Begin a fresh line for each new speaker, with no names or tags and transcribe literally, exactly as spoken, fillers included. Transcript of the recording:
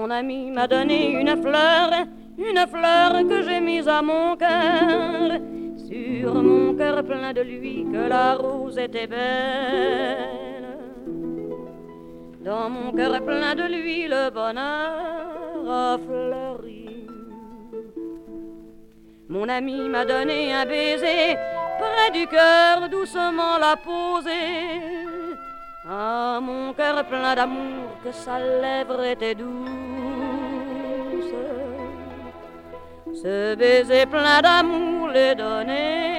Mon ami m'a donné une fleur, une fleur que j'ai mise à mon cœur. Sur mon cœur plein de lui que la rose était belle. Dans mon cœur plein de lui le bonheur a fleuri. Mon ami m'a donné un baiser près du cœur, doucement l'a posé. Ah, mon cœur plein d'amour, que sa lèvre était douce. Ce baiser plein d'amour l'est donné